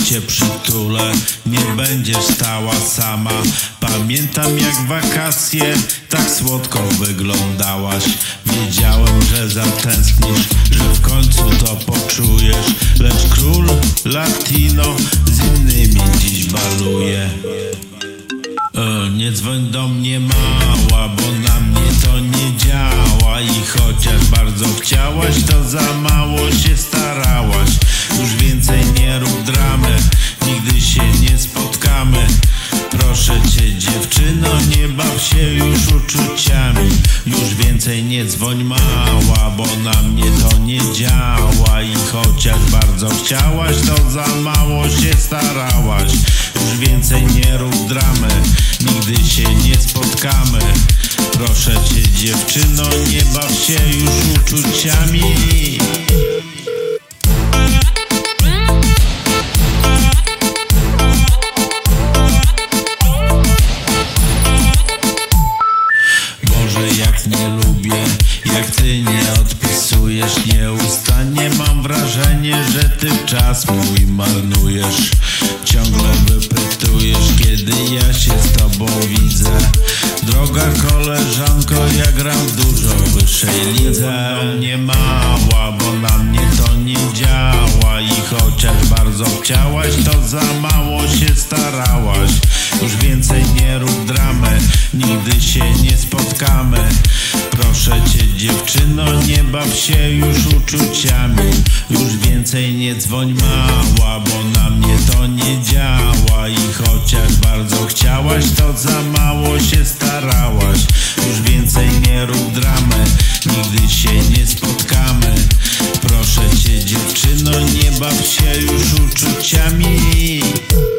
cię przytulę, nie będziesz stała sama. Pamiętam jak wakacje tak słodko wyglądałaś. Wiedziałem, że zatęsknisz, że w końcu to poczujesz. Lecz król latino z innymi dziś baluje. Nie dzwoń do mnie mała, bo na mnie to nie działa. I chociaż bardzo chciałaś, to za mało się starałaś. Już więcej nie rób dramy, nigdy się nie spotkamy. Proszę cię dziewczyno, nie baw się już uczuciami. Już więcej nie dzwoń mała, bo na mnie to nie działa. I chociaż bardzo chciałaś, to za mało się starałaś. Już więcej nie rób dramy, nigdy się nie spotkamy. Proszę cię dziewczyno, nie baw się już uczuciami. Jak nie lubię, jak ty nie odpisujesz nieustannie. Mam wrażenie, że ty czas mój marnujesz. Ciągle wypytujesz, kiedy ja się z tobą widzę. Droga koleżanko, ja gram w dużo wyższej lidze. Nie mała, bo na mnie to nie działa. I chociaż bardzo chciałaś, to za mało się starałaś. Już więcej nie rób dramy, nigdy się nie spotkamy. Proszę cię dziewczyno, nie baw się już uczuciami. Już więcej nie dzwoń mała, bo na mnie to nie działa. I chociaż bardzo chciałaś, to za mało się starałaś. Już więcej nie rób dramy, nigdy się nie spotkamy. Proszę cię dziewczyno, nie baw się już uczuciami.